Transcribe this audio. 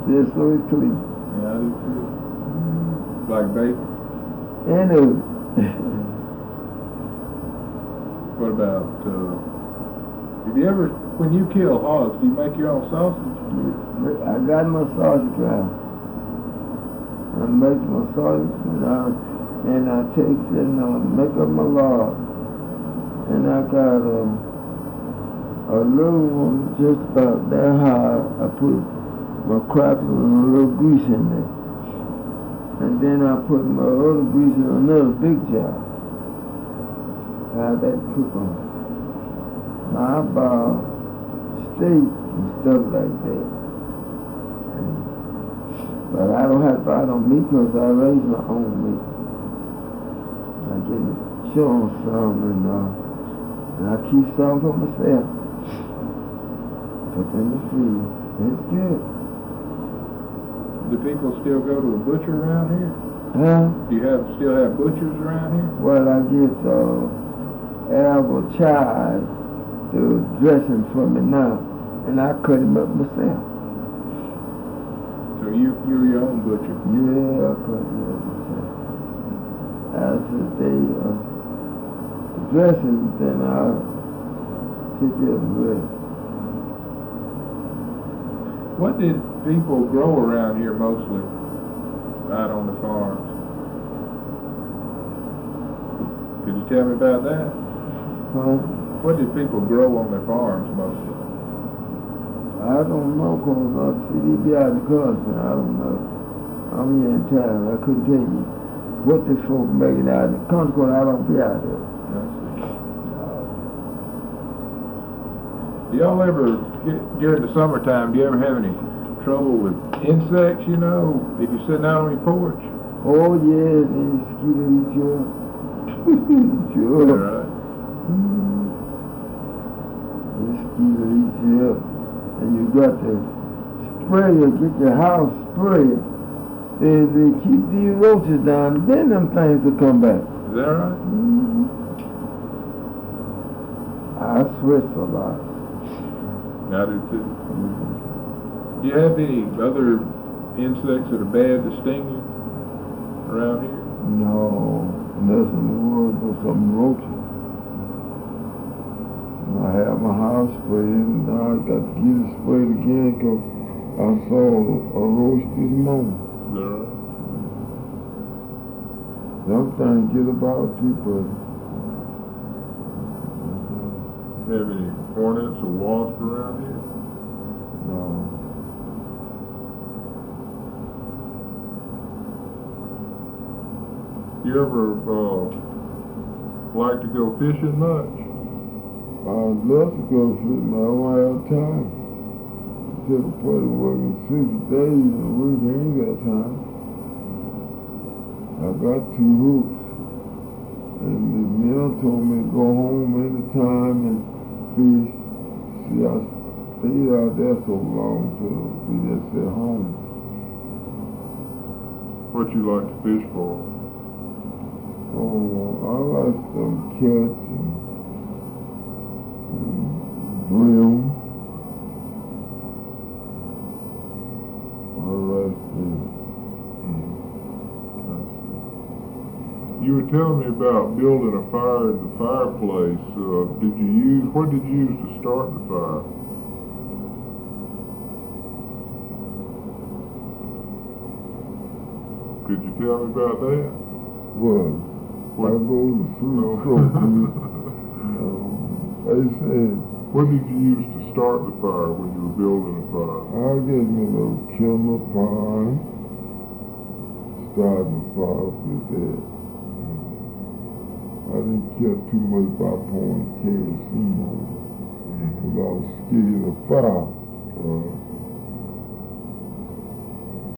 Just so it's clean. Yeah, I do too. Like bacon. And What about, have you ever, when you kill hogs, do you make your own sausage? I got my sausage ground. I make my sausage and I take it and make up my lard. And I got a little one just about that high. I put my crackers and a little grease in there. And then I put my other grease in another big jar. Have that cook on. Now I buy steak and stuff like that. But I don't have to buy no meat because I raise my own meat. I get it, show on some and I keep some for myself. Put in the freezer. It's good. Do people still go to a butcher around here? Huh? Do you still have butchers around here? Well, I get apple chive to dressing for me now, and I cut him up myself. So you're your own butcher? Yeah, I cut him up myself. After they dressing, then I'll take it away. What did people grow around here mostly out on the farms? Could you tell me about that? Huh? What did people grow on their farms mostly? I don't know, because I see they be out of the country. I don't know. I'm here in town. I couldn't tell you what the folk making out of the country, because I don't be out there. Do y'all ever, during the summertime, do you ever have any trouble with insects, you know, if you're sitting out on your porch? Oh, yeah, they mosquito eat you up. Sure. All right. Mosquito eat you up. And you got to spray it, get your house sprayed. They keep these roaches down, then them things will come back. Is that right? I sweat a lot. I do too. Do you have any other insects that are bad to sting you around here? No, unless in the woods or some roaches. I have my house sprayed, and now I got to get it sprayed again because I saw a roach this morning. Is that right? Some things get about you, but Have any hornets or wasps around here? no. You ever like to go fishing much? I'd love to go fishing, but I don't have time. To the point of working 6 days a week, I ain't got time. I got 2 hooks. And the mill told me to go home anytime and fish. See, I stayed out there so long to be just at home. What you like to fish for? Oh, I like some catch and brim. I like them. You were telling me about building a fire in the fireplace. What did you use to start the fire? Could you tell me about that? What? I go to the food store. I said, What did you use to start the fire when you were building a fire? I get me a little kiln pine. Start the fire with that. I didn't care too much about pouring kerosene on it. Because I was scared of fire.